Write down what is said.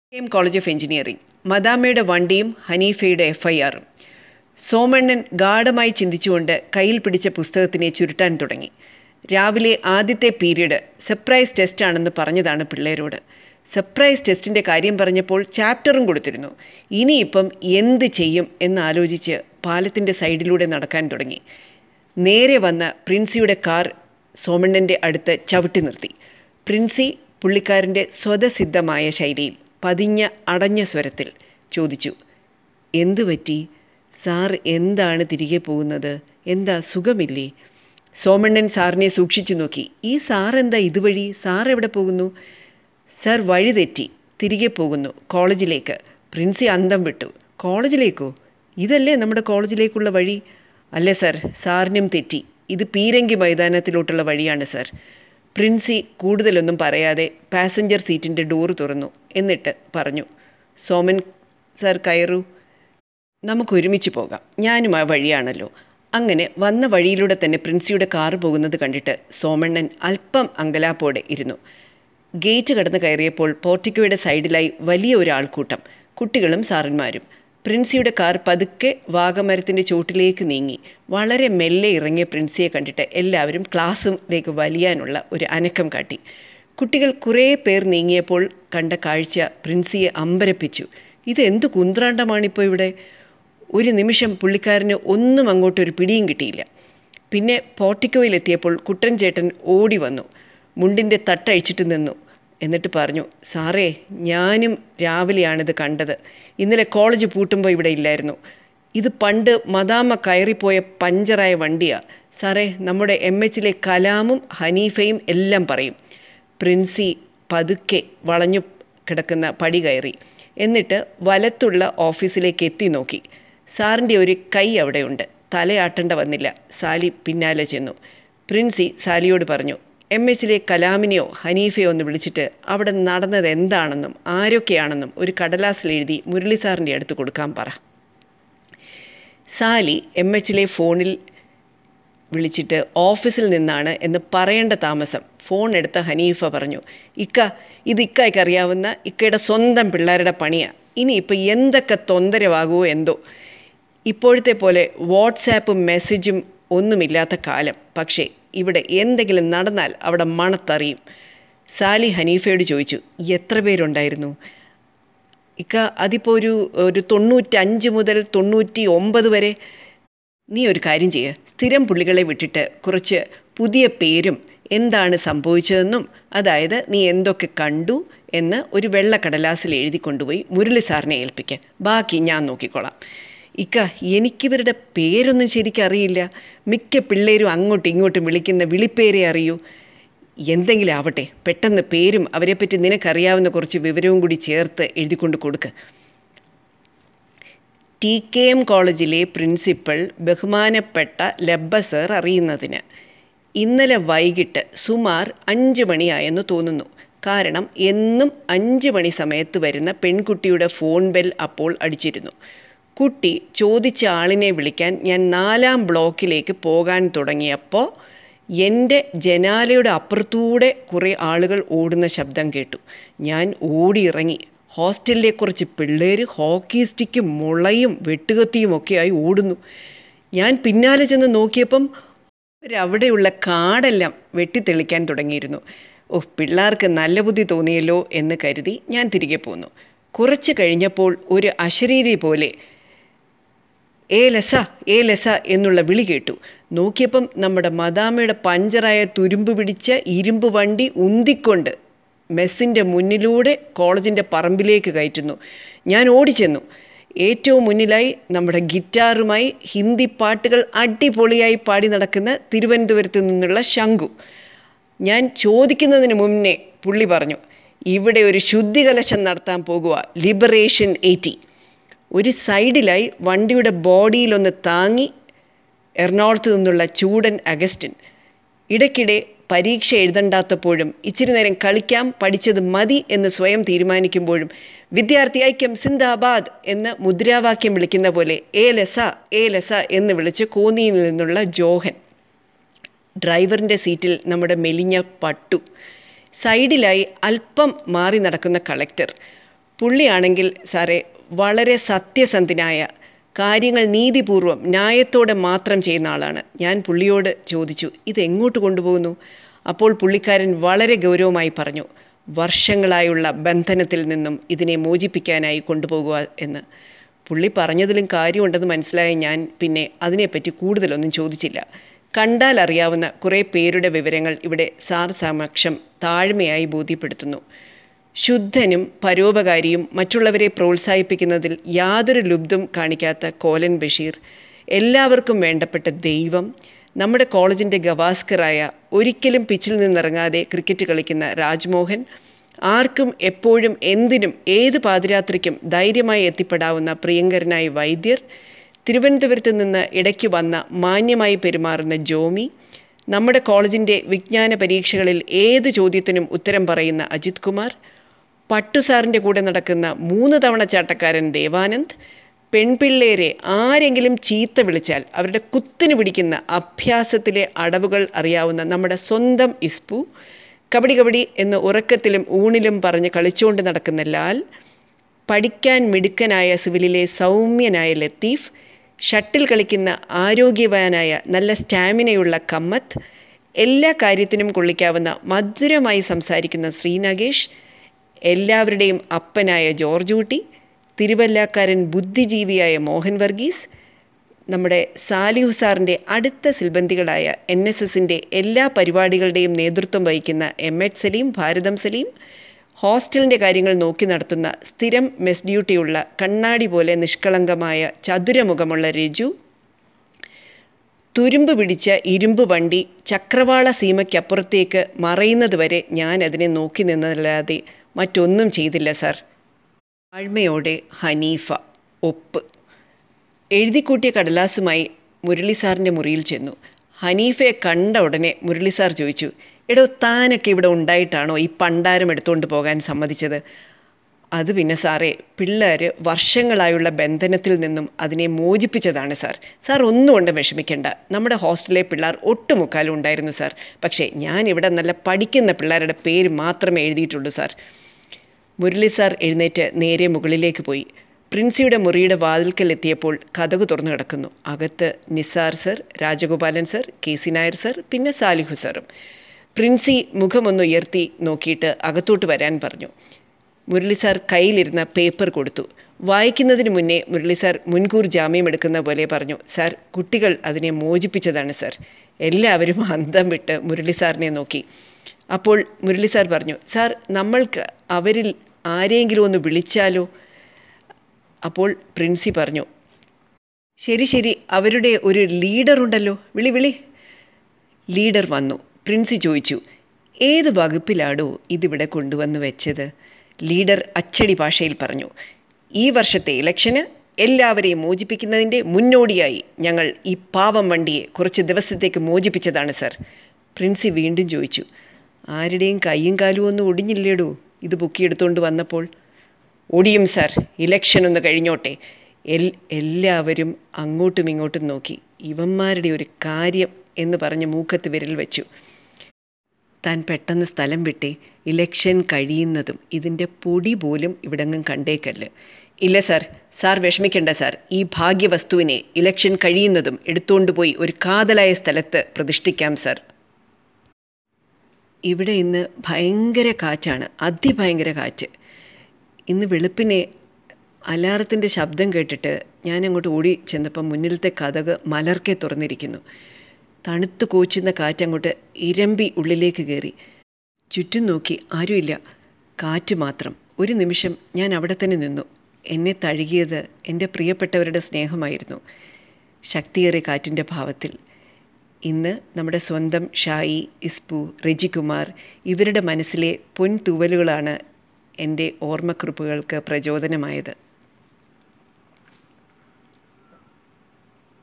College of engineering. മദാമ്മയുടെ വണ്ടിയും ഹനീഫയുടെ FIRഉം. സോമണ്ണൻ ഗാഢമായി ചിന്തിച്ചുകൊണ്ട് കയ്യിൽ പിടിച്ച പുസ്തകത്തിനെ ചുരുട്ടാൻ തുടങ്ങി. രാവിലെ ആദ്യത്തെ പീരീഡ് സർപ്രൈസ് ടെസ്റ്റ് ആണെന്ന് പറഞ്ഞതാണ് പിള്ളേരോട്. സർപ്രൈസ് ടെസ്റ്റിൻ്റെ കാര്യം പറഞ്ഞപ്പോൾ ചാപ്റ്ററും കൊടുത്തിരുന്നു. ഇനിയിപ്പം എന്ത് ചെയ്യും എന്നാലോചിച്ച് പാലത്തിൻ്റെ സൈഡിലൂടെ നടക്കാൻ തുടങ്ങി. നേരെ വന്ന പ്രിൻസിയുടെ കാർ സോമണ്ണൻ്റെ അടുത്ത് ചവിട്ടി നിർത്തി. പ്രിൻസി പുള്ളിക്കാരൻ്റെ സ്വതസിദ്ധമായ ശൈലിയിൽ പതിഞ്ഞ അടഞ്ഞ സ്വരത്തിൽ ചോദിച്ചു, എന്തു പറ്റി സാർ? എന്താണ് തിരികെ പോകുന്നത്? എന്താ സുഖമില്ലേ? സോമണ്ണൻ സാറിനെ സൂക്ഷിച്ചു നോക്കി. ഈ സാർ എന്താ ഇതുവഴി? സാർ എവിടെ പോകുന്നു? സാർ വഴി തെറ്റി തിരികെ പോകുന്നു, കോളേജിലേക്ക്. പ്രിൻസി അന്തം വിട്ടു. കോളേജിലേക്കോ? ഇതല്ലേ നമ്മുടെ കോളേജിലേക്കുള്ള വഴി? അല്ലേ സാർ, സാറിനും തെറ്റി. ഇത് പീരങ്കി മൈതാനത്തിലോട്ടുള്ള വഴിയാണ് സാർ. പ്രിൻസി കൂടുതലൊന്നും പറയാതെ പാസഞ്ചർ സീറ്റിൻ്റെ ഡോറ് തുറന്നു. എന്നിട്ട് പറഞ്ഞു, സോമൻ സാർ കയറൂ, നമുക്കൊരുമിച്ച് പോകാം. ഞാനും ആ വഴിയാണല്ലോ. അങ്ങനെ വന്ന വഴിയിലൂടെ തന്നെ പ്രിൻസിയുടെ കാറ് പോകുന്നത് കണ്ടിട്ട് സോമണ്ണൻ അല്പം അങ്കലാപ്പോടെ ഇരുന്നു. ഗേറ്റ് കടന്ന് കയറിയപ്പോൾ പോർട്ടിക്കോയുടെ സൈഡിലായി വലിയ ഒരു ആൾക്കൂട്ടം, കുട്ടികളും സാറന്മാരും. പ്രിൻസിയുടെ കാർ പതുക്കെ വാഗമരത്തിൻ്റെ ചോട്ടിലേക്ക് നീങ്ങി. വളരെ മെല്ലെ ഇറങ്ങിയ പ്രിൻസിയെ കണ്ടിട്ട് എല്ലാവരും ക്ലാസ്സിലേക്ക് വലിയാനുള്ള ഒരു അനക്കം കാട്ടി. കുട്ടികൾ കുറേ പേർ നീങ്ങിയപ്പോൾ കണ്ട കാഴ്ച പ്രിൻസിയെ അമ്പരപ്പിച്ചു. ഇതെന്ത് കുന്ത്രാണ്ടമാണിപ്പോൾ ഇവിടെ? ഒരു നിമിഷം പുള്ളിക്കാരന് ഒന്നും അങ്ങോട്ടൊരു പിടിയും കിട്ടിയില്ല. പിന്നെ പോർട്ടിക്കോയിലെത്തിയപ്പോൾ കുട്ടൻ ചേട്ടൻ ഓടി വന്നു, മുണ്ടിൻ്റെ തട്ടഴിച്ചിട്ട് നിന്നു. എന്നിട്ട് പറഞ്ഞു, സാറേ, ഞാനും രാവിലെയാണിത് കണ്ടത്. ഇന്നലെ കോളേജ് പൂട്ടുമ്പോൾ ഇവിടെ ഇല്ലായിരുന്നു. ഇത് പണ്ട് മദാമ്മ കയറിപ്പോയ പഞ്ചറായ വണ്ടിയാണ് സാറേ. നമ്മുടെ MHലെ കലാമും ഹനീഫയും എല്ലാം പറയും. പ്രിൻസി പതുക്കെ വളഞ്ഞു കിടക്കുന്ന പടി കയറി. എന്നിട്ട് വലത്തുള്ള ഓഫീസിലേക്ക് എത്തി നോക്കി. സാറിൻ്റെ ഒരു കൈ അവിടെയുണ്ട്. തലയാട്ടേണ്ട വന്നില്ല. സാലി പിന്നാലെ ചെന്നു. പ്രിൻസി സാലിയോട് പറഞ്ഞു, MHലെ കലാമിനെയോ ഹനീഫയോ ഒന്ന് വിളിച്ചിട്ട് അവിടെ നടന്നത് എന്താണെന്നും ആരൊക്കെയാണെന്നും ഒരു കടലാസിലെഴുതി മുരളി സാറിൻ്റെ അടുത്ത് കൊടുക്കാൻ പറ. സാലി MHലെ ഫോണിൽ വിളിച്ചിട്ട് ഓഫീസിൽ നിന്നാണ് എന്ന് പറയേണ്ട താമസം ഫോൺ എടുത്ത ഹനീഫ പറഞ്ഞു, ഇത് ഇക്കായ്ക്ക് അറിയാവുന്ന ഇക്കയുടെ സ്വന്തം പിള്ളേരുടെ പണിയാണ്. ഇനിയിപ്പോൾ എന്തൊക്കെ തൊന്തരവാകുമോ എന്തോ. ഇപ്പോഴത്തെ പോലെ വാട്സാപ്പും മെസ്സേജും ഒന്നുമില്ലാത്ത കാലം. പക്ഷേ ഇവിടെ എന്തെങ്കിലും നടന്നാൽ അവിടെ മണത്തറിയും. സാലി ഹനീഫയോട് ചോദിച്ചു, എത്ര പേരുണ്ടായിരുന്നു? അതിപ്പോൾ ഒരു 95 മുതൽ 99 വരെ. നീ ഒരു കാര്യം ചെയ്യുക, സ്ഥിരം പുള്ളികളെ വിട്ടിട്ട് കുറച്ച് പുതിയ പേരും എന്താണ് സംഭവിച്ചതെന്നും അതായത് നീ എന്തൊക്കെ കണ്ടു എന്ന് ഒരു വെള്ളക്കടലാസിൽ എഴുതി കൊണ്ടുപോയി മുരളി സാറിനെ ഏൽപ്പിക്കുക. ബാക്കി ഞാൻ നോക്കിക്കോളാം. എനിക്കിവരുടെ പേരൊന്നും ശരിക്കും അറിയില്ല. മിക്ക പിള്ളേരും അങ്ങോട്ടും ഇങ്ങോട്ടും വിളിക്കുന്ന വിളിപ്പേരെ അറിയൂ. എന്തെങ്കിലും ആവട്ടെ, പെട്ടെന്ന് പേരും അവരെപ്പറ്റി നിനക്കറിയാവുന്ന കുറച്ച് വിവരവും കൂടി ചേർത്ത് എഴുതിക്കൊണ്ട് കൊടുക്കുക. TKM കോളേജിലെ പ്രിൻസിപ്പൽ ബഹുമാനപ്പെട്ട ലബ്ബ സർ അറിയുന്നതിന് ഇന്നലെ വൈകിട്ട് സുമാർ 5 മണിയായെന്ന് തോന്നുന്നു. കാരണം എന്നും 5 മണി സമയത്ത് വരുന്ന പെൺകുട്ടിയുടെ ഫോൺ ബെൽ അപ്പോൾ അടിച്ചിരുന്നു. കുട്ടി ചോദിച്ച ആളിനെ വിളിക്കാൻ ഞാൻ 4ാം ബ്ലോക്കിലേക്ക് പോകാൻ തുടങ്ങിയപ്പോൾ എൻ്റെ ജനാലയുടെ അപ്പുറത്തൂടെ കുറേ ആളുകൾ ഓടുന്ന ശബ്ദം കേട്ടു. ഞാൻ ഓടിയിറങ്ങി. ഹോസ്റ്റലിലെ കുറച്ച് പിള്ളേർ ഹോക്കി സ്റ്റിക്കും മുളയും വെട്ടുകത്തിയും ഒക്കെയായി ഓടുന്നു. ഞാൻ പിന്നാലെ ചെന്ന് നോക്കിയപ്പം അവരവിടെയുള്ള കാടെല്ലാം വെട്ടിത്തെളിക്കാൻ തുടങ്ങിയിരുന്നു. പിള്ളേർക്ക് നല്ല ബുദ്ധി തോന്നിയല്ലോ എന്ന് കരുതി ഞാൻ തിരികെ പോന്നു. കുറച്ച് കഴിഞ്ഞപ്പോൾ ഒരു അശരീരി പോലെ ഏ ലസ എന്നുള്ള വിളി കേട്ടു. നോക്കിയപ്പം നമ്മുടെ മദാമ്മയുടെ പഞ്ചറായ തുരുമ്പ് പിടിച്ച ഇരുമ്പ് വണ്ടി ഉന്തിക്കൊണ്ട് മെസ്സിൻ്റെ മുന്നിലൂടെ കോളേജിൻ്റെ പറമ്പിലേക്ക് കയറ്റുന്നു. ഞാൻ ഓടിച്ചെന്നു. ഏറ്റവും മുന്നിലായി നമ്മുടെ ഗിറ്റാറുമായി ഹിന്ദി പാട്ടുകൾ അടിപൊളിയായി പാടി നടക്കുന്ന തിരുവനന്തപുരത്ത് നിന്നുള്ള ശംഖു. ഞാൻ ചോദിക്കുന്നതിന് മുന്നേ പുള്ളി പറഞ്ഞു, ഇവിടെ ഒരു ശുദ്ധികലശം നടത്താൻ പോകുക, ലിബറേഷൻ 80. ഒരു സൈഡിലായി വണ്ടിയുടെ ബോഡിയിലൊന്ന് താങ്ങി എറണാകുളത്ത് നിന്നുള്ള ചൂടൻ അഗസ്റ്റിൻ. ഇടയ്ക്കിടെ പരീക്ഷ എഴുതണ്ടാത്തപ്പോഴും ഇച്ചിരി നേരം കളിക്കാം, പഠിച്ചത് മതി എന്ന് സ്വയം തീരുമാനിക്കുമ്പോഴും വിദ്യാർത്ഥി ഐക്യം സിന്ദാബാദ് എന്ന് മുദ്രാവാക്യം വിളിക്കുന്ന പോലെ ഏ ലസ എന്ന് വിളിച്ച് കോന്നിയിൽ നിന്നുള്ള ജോഹൻ. ഡ്രൈവറിൻ്റെ സീറ്റിൽ നമ്മുടെ മെലിഞ്ഞ പട്ടു. സൈഡിലായി അല്പം മാറി നടക്കുന്ന കളക്ടർ. പുള്ളിയാണെങ്കിൽ സാറേ വളരെ സത്യസന്ധനായ, കാര്യങ്ങൾ നീതിപൂർവം ന്യായത്തോടെ മാത്രം ചെയ്യുന്ന ആളാണ്. ഞാൻ പുള്ളിയോട് ചോദിച്ചു, ഇതെങ്ങോട്ട് കൊണ്ടുപോകുന്നു? അപ്പോൾ പുള്ളിക്കാരൻ വളരെ ഗൗരവമായി പറഞ്ഞു, വർഷങ്ങളായുള്ള ബന്ധനത്തിൽ നിന്നും ഇതിനെ മോചിപ്പിക്കാനായി കൊണ്ടുപോകുക എന്ന്. പുള്ളി പറഞ്ഞതിലും കാര്യമുണ്ടെന്ന് മനസ്സിലായ ഞാൻ പിന്നെ അതിനെപ്പറ്റി കൂടുതലൊന്നും ചോദിച്ചില്ല. കണ്ടാൽ അറിയാവുന്ന കുറേ പേരുടെ വിവരങ്ങൾ ഇവിടെ സാർ സമക്ഷം താഴ്മയായി ബോധ്യപ്പെടുത്തുന്നു. ശുദ്ധനും പരോപകാരിയും മറ്റുള്ളവരെ പ്രോത്സാഹിപ്പിക്കുന്നതിൽ യാതൊരു ലുബ്ധും കാണിക്കാത്ത കോലൻ ബഷീർ, എല്ലാവർക്കും വേണ്ടപ്പെട്ട ദൈവം, നമ്മുടെ കോളേജിൻ്റെ ഗവാസ്കറായ, ഒരിക്കലും പിച്ചിൽ നിന്നിറങ്ങാതെ ക്രിക്കറ്റ് കളിക്കുന്ന രാജ്മോഹൻ, ആർക്കും എപ്പോഴും എന്തിനും ഏത് പാതിരാത്രിക്കും ധൈര്യമായി എത്തിപ്പെടാവുന്ന പ്രിയങ്കരനായ വൈദ്യർ, തിരുവനന്തപുരത്ത് നിന്ന് ഇടയ്ക്ക് വന്ന മാന്യമായി പെരുമാറുന്ന ജോമി, നമ്മുടെ കോളേജിൻ്റെ വിജ്ഞാന പരീക്ഷകളിൽ ഏത് ചോദ്യത്തിനും ഉത്തരം പറയുന്ന അജിത് കുമാർ, പട്ടുസാറിൻ്റെ കൂടെ നടക്കുന്ന 3 തവണ ചാട്ടക്കാരൻ ദേവാനന്ദ്, പെൺപിള്ളേരെ ആരെങ്കിലും ചീത്ത വിളിച്ചാൽ അവരുടെ കുത്തിന് പിടിക്കുന്ന അഭ്യാസത്തിലെ അടവുകൾ അറിയാവുന്ന നമ്മുടെ സ്വന്തം ഇസ്പു, കബഡി കബഡി എന്ന് ഉറക്കത്തിലും ഊണിലും പറഞ്ഞ് കളിച്ചുകൊണ്ട് നടക്കുന്ന ലാൽ, പഠിക്കാൻ മിടുക്കനായ സിവിലിലെ സൗമ്യനായ ലത്തീഫ്, ഷട്ടിൽ കളിക്കുന്ന ആരോഗ്യവാനായ നല്ല സ്റ്റാമിനയുള്ള കമ്മത്ത്, എല്ലാ കാര്യത്തിനും കൊള്ളിക്കാവുന്ന മധുരമായി സംസാരിക്കുന്ന ശ്രീനഗേഷ്, എല്ലാവരുടെയും അപ്പനായ ജോർജ് ഊട്ടി, തിരുവല്ലാക്കാരൻ ബുദ്ധിജീവിയായ മോഹൻ വർഗീസ്, നമ്മുടെ സാലിഹു സാറിൻ്റെ അടുത്ത സിൽബന്ധികളായ NSSൻ്റെ എല്ലാ പരിപാടികളുടെയും നേതൃത്വം വഹിക്കുന്ന M.H. സലീം, ഭാരതം സലീം, ഹോസ്റ്റലിൻ്റെ കാര്യങ്ങൾ നോക്കി നടത്തുന്ന സ്ഥിരം മെസ് ഡ്യൂട്ടിയുള്ള കണ്ണാടി പോലെ നിഷ്കളങ്കമായ ചതുരമുഖമുള്ള രജു, തുരുമ്പ് പിടിച്ച ഇരുമ്പ് വണ്ടി ചക്രവാള സീമയ്ക്കപ്പുറത്തേക്ക് മറയുന്നത് വരെ ഞാൻ അതിനെ നോക്കി നിന്നതല്ലാതെ മറ്റൊന്നും ചെയ്തില്ല സാർ. താഴ്മയോടെ ഹനീഫ. ഒപ്പ്. എഴുതിക്കൂട്ടിയ കടലാസുമായി മുരളി സാറിൻ്റെ മുറിയിൽ ചെന്നു. ഹനീഫയെ കണ്ട ഉടനെ മുരളി സാർ ചോദിച്ചു, എടോ താനൊക്കെ ഇവിടെ ഉണ്ടായിട്ടാണോ ഈ പണ്ടാരം എടുത്തുകൊണ്ട് പോകാൻ സമ്മതിച്ചത്? അത് പിന്നെ സാറേ, പിള്ളേർ വർഷങ്ങളായുള്ള ബന്ധനത്തിൽ നിന്നും അതിനെ മോചിപ്പിച്ചതാണ് സാർ. സാർ ഒന്നുകൊണ്ട് വിഷമിക്കേണ്ട. നമ്മുടെ ഹോസ്റ്റലിലെ പിള്ളേർ ഒട്ടുമുക്കാലും ഉണ്ടായിരുന്നു സാർ. പക്ഷേ ഞാനിവിടെ നല്ല പഠിക്കുന്ന പിള്ളേരുടെ പേര് മാത്രമേ എഴുതിയിട്ടുള്ളൂ സാർ. മുരളി സാർ എഴുന്നേറ്റ് നേരെ മുകളിലേക്ക് പോയി. പ്രിൻസിയുടെ മുറിയുടെ വാതിൽക്കൽ എത്തിയപ്പോൾ കതകു തുറന്നു കിടക്കുന്നു. അകത്ത് Nisar sir, Rajagopalan sir, KC Nair sir, പിന്നെ സാലിഹു സാറും. പ്രിൻസി മുഖമൊന്ന് ഉയർത്തി നോക്കിയിട്ട് അകത്തോട്ട് വരാൻ പറഞ്ഞു. മുരളി സാർ കയ്യിലിരുന്ന പേപ്പർ കൊടുത്തു. വായിക്കുന്നതിന് മുന്നേ മുരളി സാർ മുൻകൂർ ജാമ്യം എടുക്കുന്ന പോലെ പറഞ്ഞു, സാർ, കുട്ടികൾ അതിനെ മോചിപ്പിച്ചതാണ് സാർ. എല്ലാവരും അന്തം വിട്ട് മുരളി സാറിനെ നോക്കി. അപ്പോൾ മുരളി സാർ പറഞ്ഞു, സാർ, നമ്മൾക്ക് അവരിൽ ആരെങ്കിലും ഒന്ന് വിളിച്ചാലോ? അപ്പോൾ പ്രിൻസി പറഞ്ഞു, ശരി ശരി, അവരുടെ ഒരു ലീഡറുണ്ടല്ലോ, വിളി. ലീഡർ വന്നു. പ്രിൻസി ചോദിച്ചു, ഏത് വകുപ്പിലാടോ ഇതിവിടെ കൊണ്ടുവന്ന് വെച്ചത്? ലീഡർ അച്ചടി ഭാഷയിൽ പറഞ്ഞു, ഈ വർഷത്തെ ഇലക്ഷന് എല്ലാവരെയും മോചിപ്പിക്കുന്നതിൻ്റെ മുന്നോടിയായി ഞങ്ങൾ ഈ പാവം വണ്ടിയെ കുറച്ച് ദിവസത്തേക്ക് മോചിപ്പിച്ചതാണ് സാർ. പ്രിൻസി വീണ്ടും ചോദിച്ചു, ആരുടെയും കൈയും കാലും ഒന്നും ഒടിഞ്ഞില്ലേടോ ഇത് പൊക്കിയെടുത്തുകൊണ്ട് വന്നപ്പോൾ? ഒടിയും സാർ, ഇലക്ഷൻ ഒന്ന് കഴിഞ്ഞോട്ടെ. എല്ലാവരും അങ്ങോട്ടും ഇങ്ങോട്ടും നോക്കി. ഇവന്മാരുടെ ഒരു കാര്യം എന്ന് പറഞ്ഞ് മൂക്കത്ത് വിരൽ വെച്ചു. താൻ പെട്ടെന്ന് സ്ഥലം വിട്ടേ, ഇലക്ഷൻ കഴിയുന്നതും ഇതിൻ്റെ പൊടി പോലും ഇവിടെങ്ങും കണ്ടേക്കല്ല്. ഇല്ല സാർ, സാർ വിഷമിക്കേണ്ട സാർ. ഈ ഭാഗ്യവസ്തുവിനെ ഇലക്ഷൻ കഴിയുന്നതും എടുത്തുകൊണ്ട് പോയി ഒരു കാതലായ സ്ഥലത്ത് പ്രതിഷ്ഠിക്കാം സാർ. ഇവിടെ ഇന്ന് ഭയങ്കര കാറ്റാണ്, അതിഭയങ്കര കാറ്റ്. ഇന്ന് വെളുപ്പിനെ അലാറത്തിൻ്റെ ശബ്ദം കേട്ടിട്ട് ഞാൻ അങ്ങോട്ട് ഓടി ചെന്നപ്പം മുന്നിലത്തെ കതക് മലർക്കെ തുറന്നിരിക്കുന്നു. തണുത്ത് കോച്ചുന്ന കാറ്റങ്ങോട്ട് ഇരമ്പി ഉള്ളിലേക്ക് കയറി. ചുറ്റും നോക്കി, ആരുമില്ല, കാറ്റ് മാത്രം. ഒരു നിമിഷം ഞാൻ അവിടെ തന്നെ നിന്നു. എന്നെ തഴുകിയത് എൻ്റെ പ്രിയപ്പെട്ടവരുടെ സ്നേഹമായിരുന്നു, ശക്തിയേറിയ കാറ്റിൻ്റെ ഭാവത്തിൽ. ഇന്ന് നമ്മുടെ സ്വന്തം ഷായി, ഇസ്പു, റെജികുമാർ, ഇവരുടെ മനസ്സിലെ പൊൻതൂവലുകളാണ് എൻ്റെ ഓർമ്മക്കുറിപ്പുകൾക്ക് പ്രചോദനമായത്.